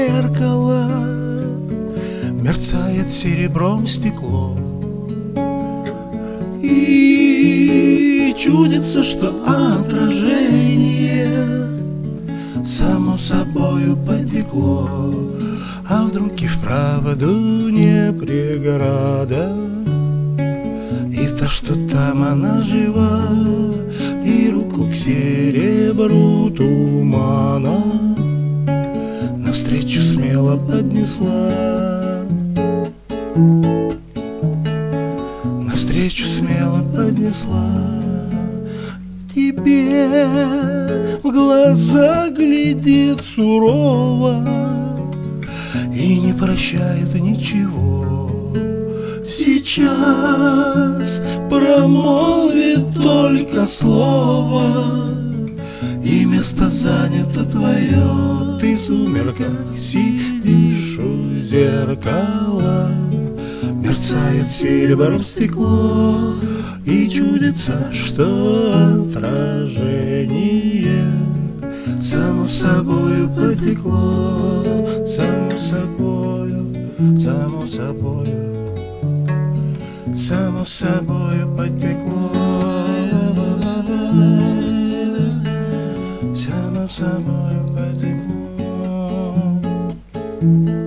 зеркало, мерцает серебром стекло. И чудится, что отражение само собою потекло. А вдруг и вправду не преграда, и то, что там она жива, и руку к серебру тумана навстречу смело поднесла. Навстречу смело поднесла. Тебе в глаза глядит сурово и не прощает ничего. Сейчас промолвит только слово, и место занято твое. Ты в сумерках сидишь у зеркала, мерцает серебром стекло, и чудится, что отражение само собою потекло. Само собою, само собою, само собою потекло. Само собою потекло.